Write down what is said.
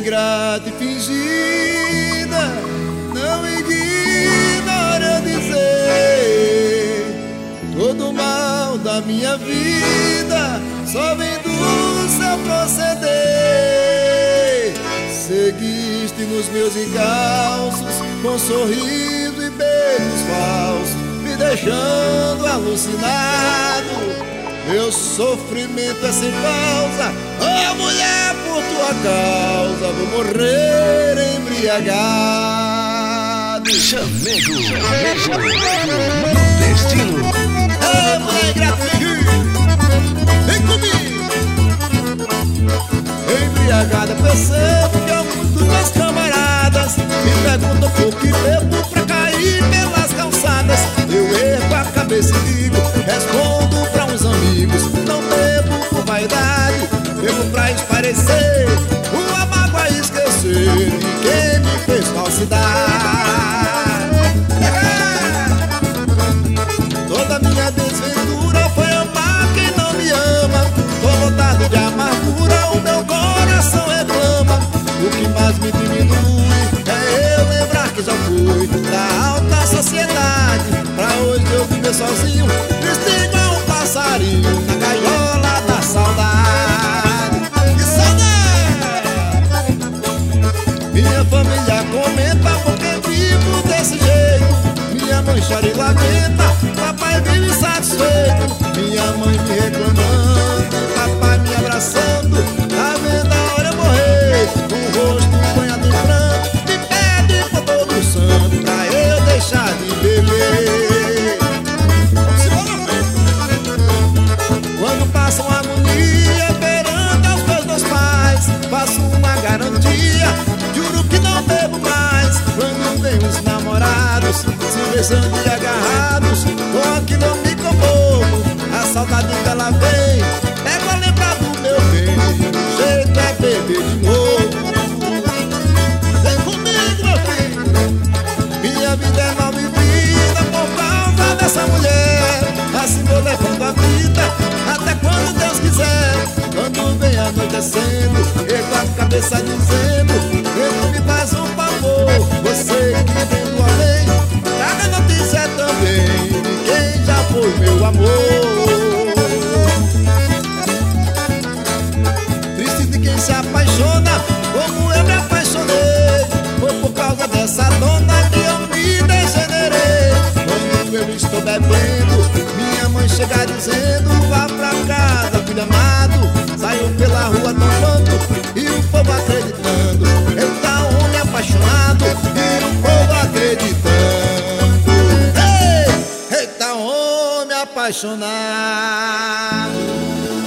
ingrata e fingida, não ignore eu dizer. Todo mal da minha vida só vem do seu proceder. Seguiste nos meus encalços com sorriso e beijos falsos, me deixando alucinado. Meu sofrimento é sem causa, oh mulher, por tua causa vou morrer embriagado. Chamego nordestino. Ei, mulher ingrata, vem comigo. Embriagada, percebo que alguns dos meus camaradas me perguntam por que bebo pra cair pelas calçadas. Eu ergo a cabeça e digo, respondo pra uns amigos: não bebo por vaidade, bebo pra esparecer uma mágoa, esquecer de quem me fez falsidade. Toda minha desventura foi amar quem não me ama. Tô lotado de amargura, o meu coração reclama. O que mais me diminui é eu lembrar que já fui da alta sociedade, pra hoje eu viver sozinho, triste igual um passarinho na gaiola da saudade. Que saudade! Minha família comenta porque vivo desse jeito. Minha mãe chora e lamenta, papai vive insatisfeito. Minha mãe me reclamando, papai me abraçando, tá vendo a hora eu morrer, com o rosto banhado em pranto, me pede por todo o santo pra eu deixar de beber. Quando passo uma agonia perante aos meus dois pais, faço uma garantia, juro que não bebo mais. Quando vem os namorados se beijando e agarrados, com aquilo eu me comovo, a saudade dela vem, pego a lembrar do meu bem, o jeito é beber de novo. Vem comigo, meu filho, minha vida é mal vivida por causa dessa mulher. Assim vou levando a vida até quando Deus quiser. Quando vem anoitecendo, ergo a cabeça dizendo: ele me faz um favor, você que vem do além, traga notícia também de quem já foi meu amor. Triste de quem se apaixona como eu me apaixonei, foi por causa dessa dona que eu me degenerei. Quando eu estou bebendo, minha mãe chega dizendo: vá pra casa, filho amado. Saiu pela rua tombando e o povo acreditando. Eita, homem apaixonado e o povo acreditando. Ei, eita, homem apaixonado.